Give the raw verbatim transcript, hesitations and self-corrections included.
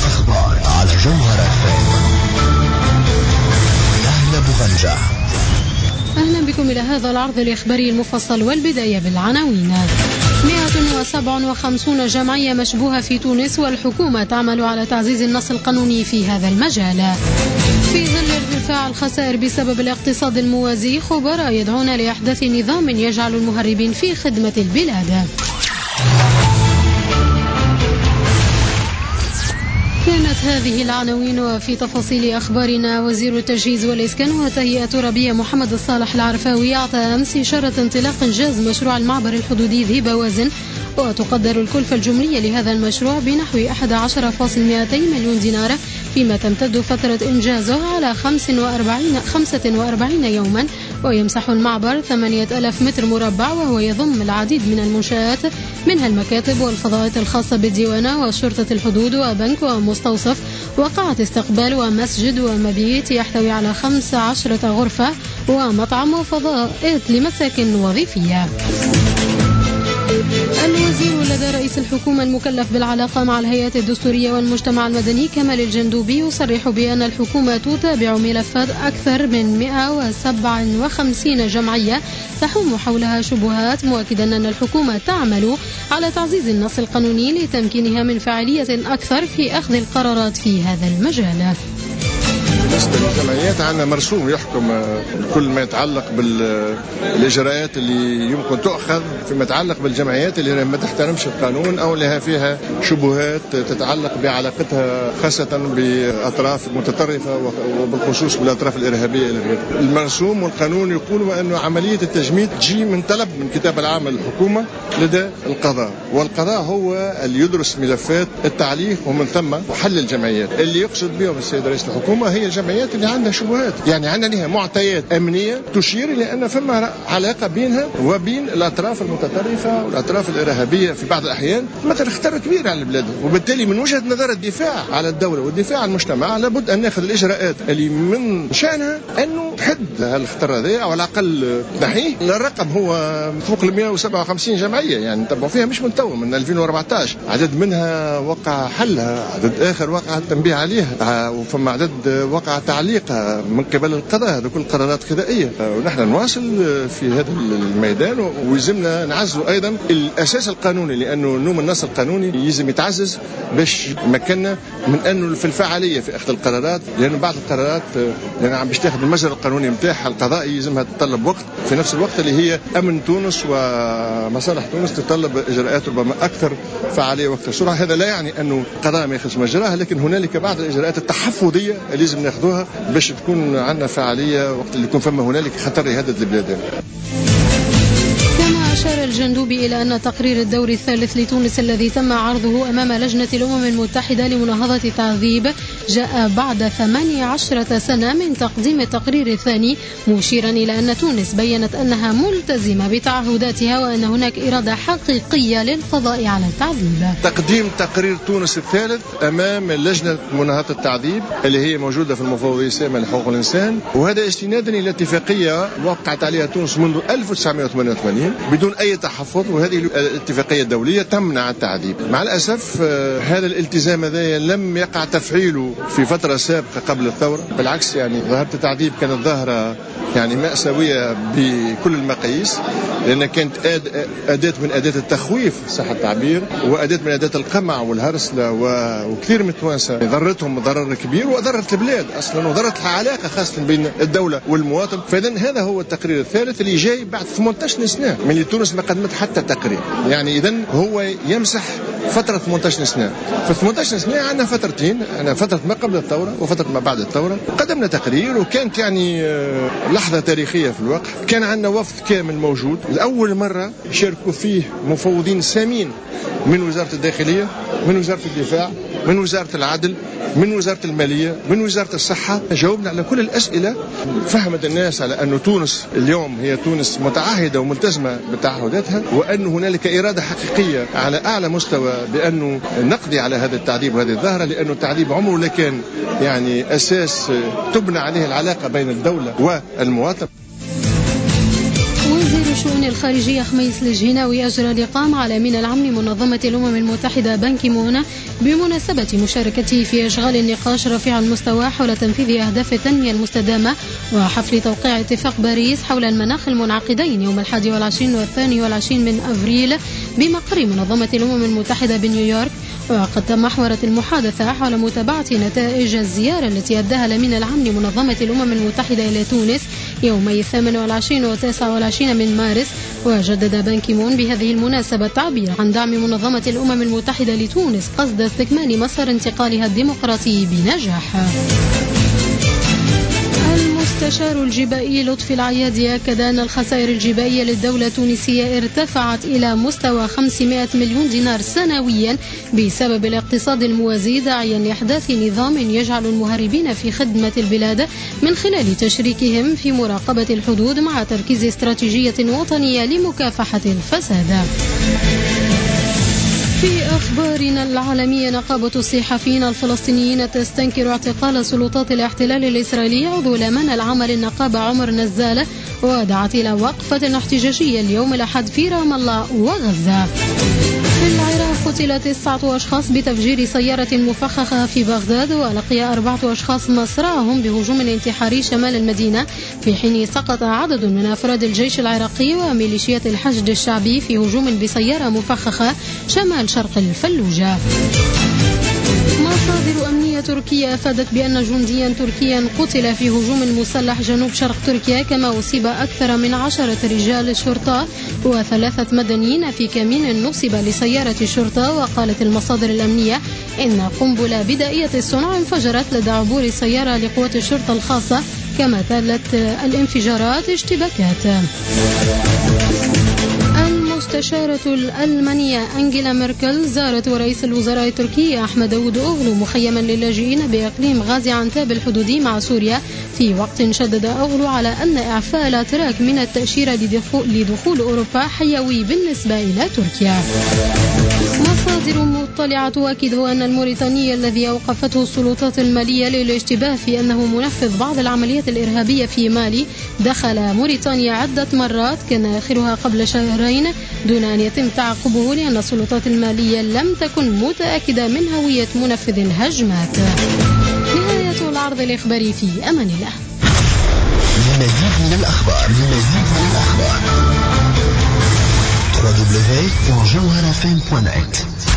الأخبار على جوهرة نهلة بغنجة. أهلا بكم إلى هذا العرض الإخباري المفصل، والبداية بالعناوين. مئة وسبعة وخمسين جمعية مشبوهة في تونس، والحكومة تعمل على تعزيز النص القانوني في هذا المجال. في ظل ارتفاع الخسائر بسبب الاقتصاد الموازي، خبراء يدعون لإحداث نظام يجعل المهربين في خدمة البلاد. كانت هذه العناوين. وفي تفاصيل أخبارنا، وزير التجهيز والإسكان وتهيئة ربيع محمد الصالح العرفاوي أعطى أمس إشارة انطلاق إنجاز مشروع المعبر الحدودي ذي بوازن، وتقدر الكلفة الجملية لهذا المشروع بنحو أحد عشر فاصلة مئتين مليون دينار، فيما تمتد فترة إنجازه على خمسة وأربعين يوما، ويمسح المعبر ثمانية ألاف متر مربع، وهو يضم العديد من المنشآت منها المكاتب والفضاءات الخاصة بالديوانة وشرطة الحدود وبنك ومستوصف وقاعة استقبال ومسجد ومبيت، يحتوي على خمس عشرة غرفة ومطعم وفضاءات لمساكن وظيفية. الوزير لدى رئيس الحكومة المكلف بالعلاقة مع الهيئات الدستورية والمجتمع المدني كمال الجندوبي يصرح بأن الحكومة تتابع ملفات أكثر من مئة وسبعة وخمسين جمعية تحوم حولها شبهات، مؤكدا أن الحكومة تعمل على تعزيز النص القانوني لتمكينها من فاعلية أكثر في أخذ القرارات في هذا المجال. بالنسبة للجمعيات عندنا مرسوم يحكم كل ما يتعلق بالإجراءات اللي يمكن تؤخذ فيما يتعلق بالجمعيات اللي ما تحترمش القانون أو لها فيها شبهات تتعلق بعلاقتها خاصة بأطراف متطرفة وبالخصوص بالأطراف الإرهابية. المرسوم والقانون يقول أنه عملية التجميد تجي من طلب من كتاب العام للحكومة لدى القضاء، والقضاء هو اللي يدرس ملفات التعليق ومن ثم حل الجمعيات. اللي يقصد بهم السيد رئيس الحكومة هي الجمعيات اللي عندها شبهات، يعني عندنا لها معطيات أمنية تشير إلى أن فما علاقة بينها وبين الأطراف المتطرفة والأطراف الإرهابية في بعض الأحيان مثلا خطر كبير على البلاد. وبالتالي من وجهة نظر الدفاع على الدولة والدفاع عن المجتمع لابد أن نأخذ الإجراءات اللي من شأنها أنه تحد هالخطر هذا أو على الأقل نحيه. الرقم هو فوق ال مئة وسبعة وخمسين جمعية، يعني طبعا فيها مش من تو، من ألفين وأربعة عشر عدد منها وقع حلها، عدد آخر وقع التنبيه عليها، وفما عدد وقع تعليقها من قبل القضاء. هذه كل قرارات قضائية، ونحن نواصل في هذا الميدان ويلزمنا نعزوا أيضا الأساس القانوني، لأنه نوم النص القانوني يلزم يتعزز باش يمكننا من أنه في الفعالية في أخذ القرارات، لأنه بعض القرارات يعني عم باش تاخذ المجرى القانوني متاعها القضائي يلزمها تتطلب وقت، في نفس الوقت اللي هي أمن تونس ومصالح تونس تتطلب إجراءات ربما أكثر فعالية وأكثر سرعة. هذا لا يعني أنه القضاء ما ياخذش مجراها، لكن هنالك بعض الإجراءات التحفظية اللي لازم ناخذوها باش تكون عندنا فعالية وقت اللي يكون فما هنالك خطر يهدد البلاد. أشار الجندوبي إلى أن تقرير الدور الثالث لتونس الذي تم عرضه أمام لجنة الأمم المتحدة لمناهضة التعذيب جاء بعد ثمانية عشرة سنة من تقديم التقرير الثاني، مشيرا إلى أن تونس بيّنت أنها ملتزمة بتعهداتها وأن هناك إرادة حقيقية للقضاء على التعذيب. تقديم تقرير تونس الثالث أمام لجنة مناهضة التعذيب اللي هي موجودة في المفوضية السامية لحقوق الإنسان، وهذا استنادا إلى اتفاقية وقعت عليها تونس منذ ألف وتسعمئة وثمانية وثمانين بدون أي تحفظ، وهذه الاتفاقية الدولية تمنع التعذيب. مع الأسف هذا الالتزام هذا لم يقع تفعيله في فترة سابقة قبل الثورة، بالعكس يعني ظاهرة التعذيب كانت ظاهرة يعني مأساوية بكل المقاييس، لأنها كانت أداة من أداة التخويف صح التعبير، وأداة من أداة القمع والهرسلة، وكثير من التوانسة ضرتهم ضرر كبير وضرت البلاد أصلا وضرت العلاقة خاصة بين الدولة والمواطن. فإذن هذا هو التقرير الثالث اللي جاي بعد ثمانية عشر سنة من اللي تونس ما قدمت حتى تقرير، يعني إذن هو يمسح فترة ثمانية عشر سنة. في ثمانية عشر سنة عندنا فترتين، عندنا فترة ما قبل الثورة وفترة ما بعد الثورة، قدمنا تقرير وكانت يعني لحظة تاريخية في الوقت. كان عندنا وفد كامل موجود لأول مرة شاركوا فيه مفوضين سامين من وزارة الداخلية، من وزارة الدفاع، من وزارة العدل، من وزارة المالية، من وزارة الصحة. جاوبنا على كل الأسئلة، فهمت الناس على أن تونس اليوم هي تونس متعهدة وملتزمة بتعهداتها، وأن هنالك إرادة حقيقية على أعلى مستوى بأنه نقضي على هذا التعذيب وهذه الظاهرة، لأنه التعذيب عمره لا كان يعني أساس تبنى عليه العلاقة بين الدولة والمواطن. وزير الشؤون الخارجية خميس الجهناوي أجرى لقاء مع الأمين العام لمنظمة الأمم المتحدة بان كي مون بمناسبة مشاركته في إشغال النقاش رفيع المستوى حول تنفيذ أهداف التنمية المستدامة وحفل توقيع اتفاق باريس حول المناخ المنعقدين يوم الحادي والعشرين والثاني والعشرين من أفريل بمقر منظمة الأمم المتحدة بنيويورك. وقد تمحورت المحادثة حول متابعة نتائج الزيارة التي أداها الأمين العام لمنظمة الأمم المتحدة إلى تونس يومي الثامن والعشرين والتاسع والعشرين من مارس. وجدد بان كي مون بهذه المناسبة التعبير عن دعم منظمة الأمم المتحدة لتونس قصد استكمال مسار انتقالها الديمقراطي بنجاح. المستشار الجبائي لطفي العيادي أكد أن الخسائر الجبائية للدولة التونسية ارتفعت إلى مستوى خمسمائة مليون دينار سنويا بسبب الاقتصاد الموازي، داعيا لإحداث نظام يجعل المهربين في خدمة البلاد من خلال تشريكهم في مراقبة الحدود مع تركيز استراتيجية وطنية لمكافحة الفساد. في أخبارنا العالمية، نقابة الصحفيين الفلسطينيين تستنكر اعتقال سلطات الاحتلال الإسرائيلي عضو الأمانة العامة للنقابة عمر نزال، ودعت إلى وقفة احتجاجية اليوم الأحد في رام الله وغزة. في العراق قتل تسعة أشخاص بتفجير سيارة مفخخة في بغداد، ولقي أربعة أشخاص مصرعهم بهجوم انتحاري شمال المدينة، في حين سقط عدد من أفراد الجيش العراقي وميليشيات الحشد الشعبي في هجوم بسيارة مفخخة شمال شرق الفلوجة. مصادر أمنية تركية أفادت بأن جنديا تركيا قتل في هجوم مسلح جنوب شرق تركيا، كما أصيب أكثر من عشرة رجال شرطة وثلاثة مدنيين في كمين نصب لسيارة الشرطة. وقالت المصادر الأمنية إن قنبلة بدائية الصنع انفجرت لدى عبور السيارة لقوات الشرطة الخاصة، كما تالت الانفجارات اشتباكات. المستشارة الألمانية أنجيلا ميركل زارت رئيس الوزراء التركي أحمد داود أوغلو مخيما للاجئين بإقليم غازي عنتاب الحدودي مع سوريا، في وقت شدد أوغلو على أن إعفاء الأتراك من التأشيرة لدخول, لدخول أوروبا حيوي بالنسبة إلى تركيا. مصادر مطلعة تؤكد أن الموريتاني الذي أوقفته السلطات المالية للاشتباه في أنه منفذ بعض العمليات الإرهابية في مالي دخل موريتانيا عدة مرات، كان آخرها قبل شهرين، دون أن يتم تعقبه لأن السلطات المالية لم تكن متأكدة من هوية منفذ الهجمات. نهاية العرض الإخباري، في أمان الله. لمزيد من الأخبار لمزيد من الأخبار دبليو دبليو دبليو دوت جوهرة إف إم دوت نت.